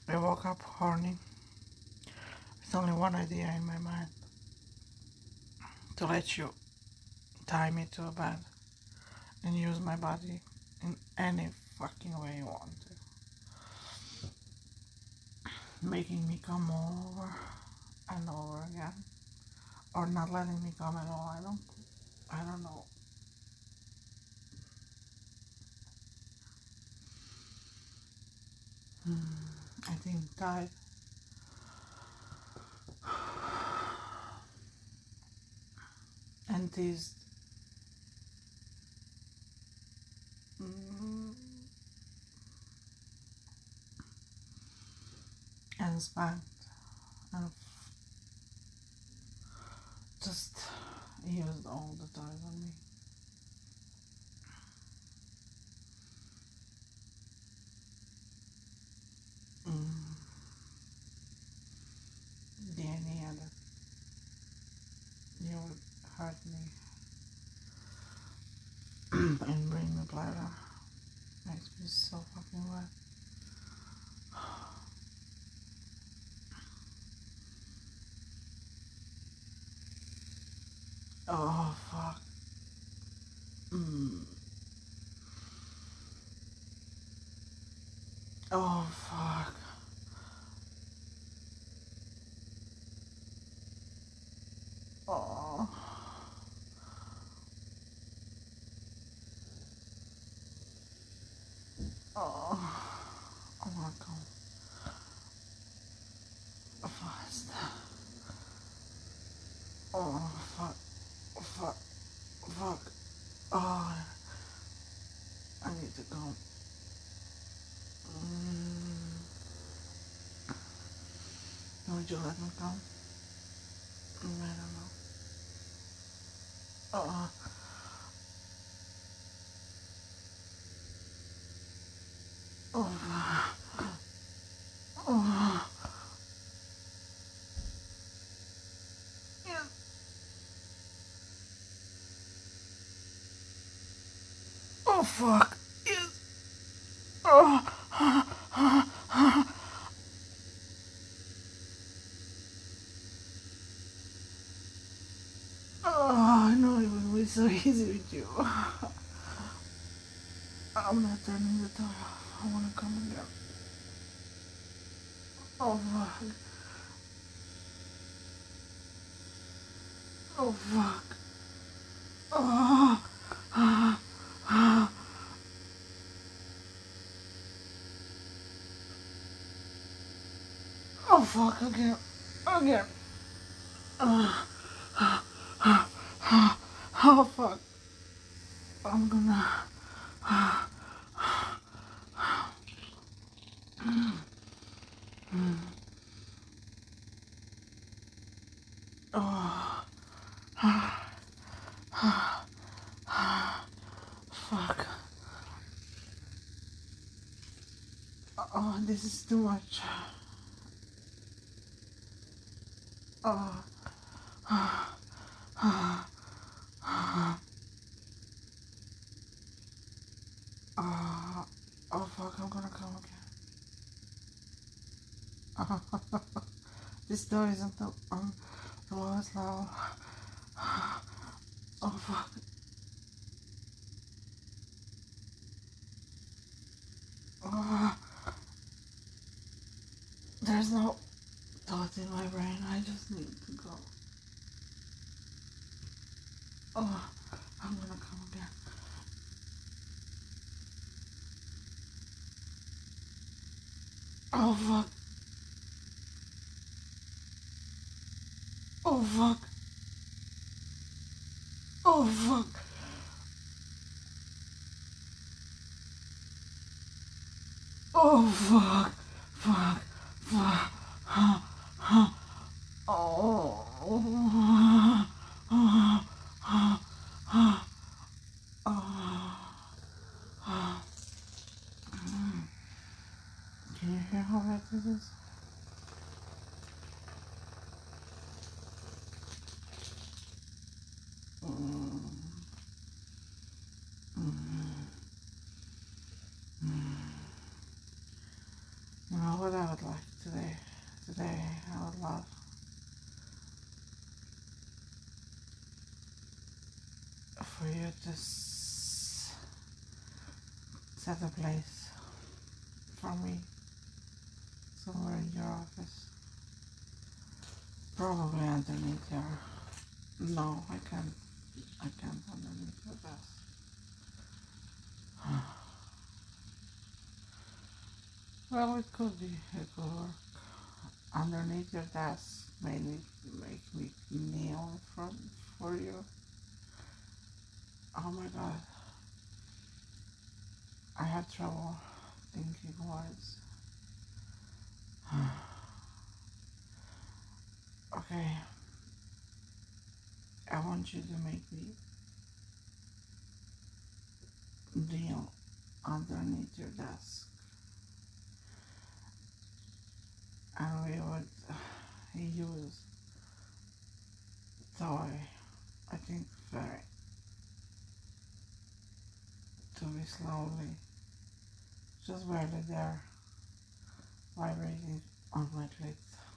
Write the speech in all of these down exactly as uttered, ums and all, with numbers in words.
I woke up horny. It's only one idea in my mind to let you tie me to a bed and use my body in any fucking way you want to. Making me come over and over again. Or not letting me come at all. I don't I don't know. Hmm, I think tied. And teased. Mm, and spanked. And just used all the toys on me. Mm, the idea that you would hurt me and bring me pleasure makes me so fucking wet. Oh fuck. Mm. Oh fuck. Oh. Oh. I wanna come fast. Oh fuck. Fuck. Fuck. Oh. I need to go. Mm. Would you let me go? Mm, I don't know. Oh. Oh. Oh. Yes. Oh fuck. Yes. Oh. Oh, I know it would be so easy with you. I'm not turning the door off. I wanna come again. Oh fuck. Oh fuck. Oh. Oh fuck again. Again. Oh fuck. I'm gonna. Oh. Fuck. Oh, this is too much. Oh. Oh. Oh fuck, I'm gonna come again. This door isn't the, um, the lowest level. Oh fuck. Oh. There's no thought in my brain. I just need to go. Oh, I'm gonna come again. Oh fuck. Oh fuck. Oh fuck. Oh fuck. Fuck. Fuck. Huh. Huh. Oh. Oh. Oh. Oh. Oh. Oh. Can you hear how wet this is? Mm. Mm. Mm. You know, Oh, what I would like today. Today, I would love for you to s- set a place for me somewhere in your office. Probably underneath your... No, I can't. I can't underneath your desk. Well, it could be. It could work. Underneath your desk, maybe make me kneel in front for you. Oh my god. I had trouble thinking words. Okay. I want you to make me kneel underneath your desk. And we would use toy, I think very, to be slowly, just barely there, vibrating on my clit.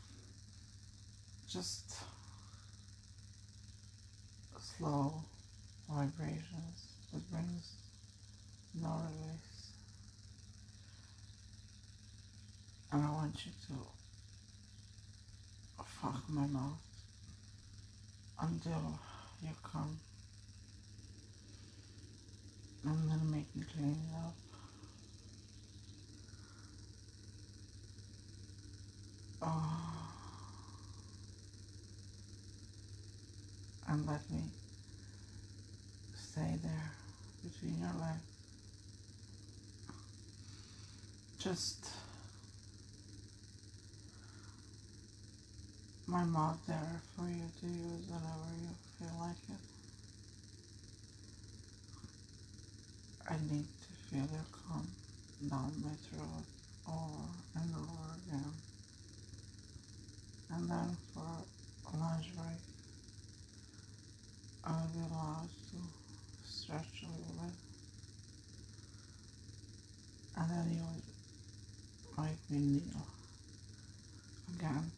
Just slow vibrations that brings no release. And I want you to fuck my mouth until you come and then make me clean it up. Oh, and let me stay there between your legs. Just my mouth there for you to use whenever you feel like it. I need to feel your cum down my throat over and over again. And then for a lunch break, I'll be allowed to stretch a little bit. And then you would make me kneel again.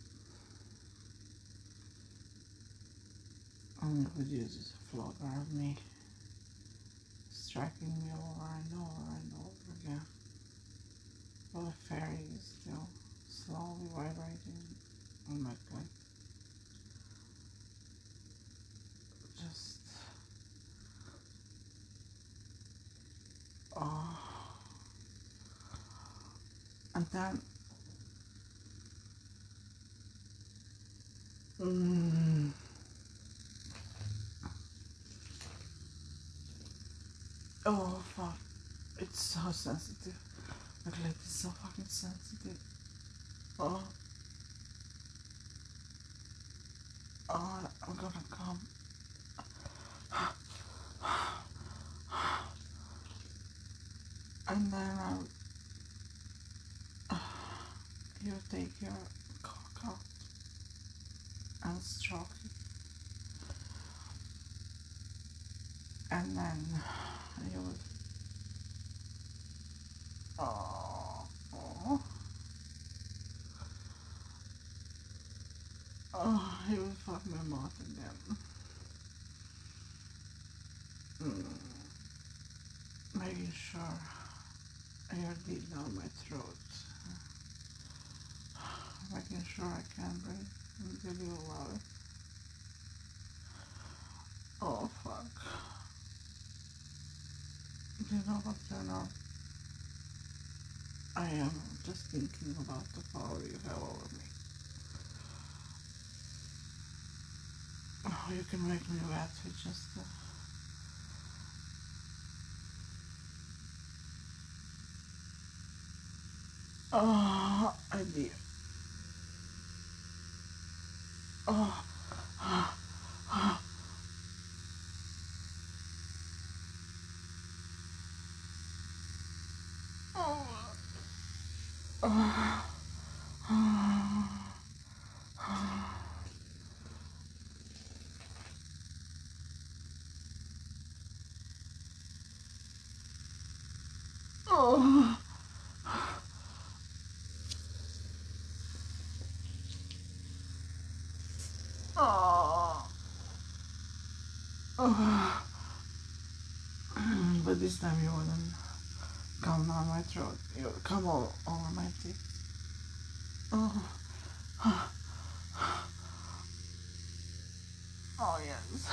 And you could use this floater of me striking me over and over and over again. But the fairy is still slowly vibrating on my clit. Just oh, and then mm, oh fuck, it's so sensitive. My clit is so fucking sensitive. Oh, oh, I'm gonna come. And then I'll, you take your cock out and stroke it. And then you would, oh, oh, oh, you would fuck my mouth again. Mm, making sure you're deep down my throat. Making sure I can breathe until you allow it. Oh fuck. You know what, Turner? I am just thinking about the power you have over me. Oh, you can make me wet with just a... Oh, idea. Oh, oh, oh. Oh, oh, Oh. But this time you wouldn't come down my throat. You would come all over my teeth. Oh. Oh yes.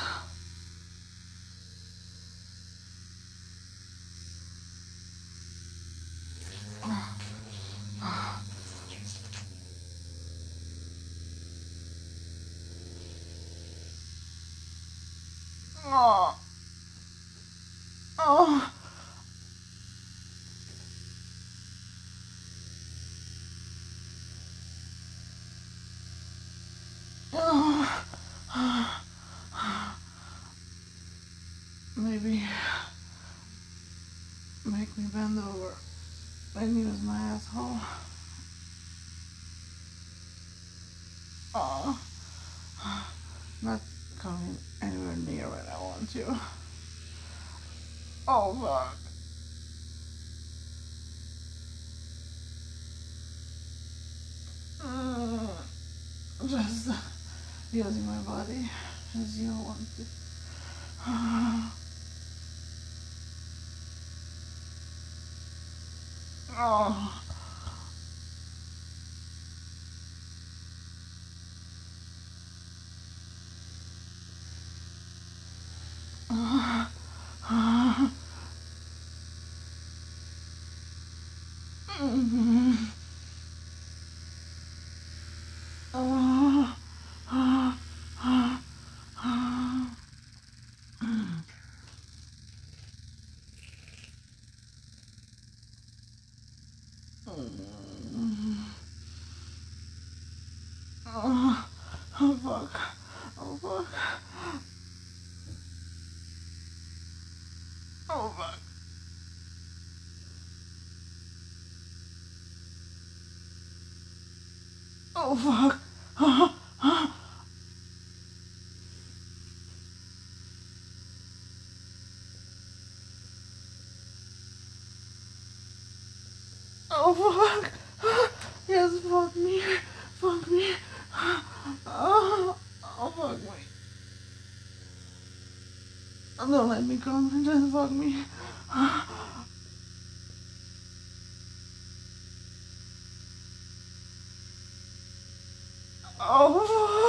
Oh. Oh. Oh. Maybe make me bend over and use my asshole. Oh. Not coming anywhere near when I want to. Oh fuck. Mm. Just using my body as you want to. Oh. Oh, oh fuck. Oh fuck. Oh fuck. Oh fuck. Oh, oh. Oh fuck. Yes, fuck me. Fuck me. Oh, oh fuck me. Don't let me come. Just fuck me. Oh fuck.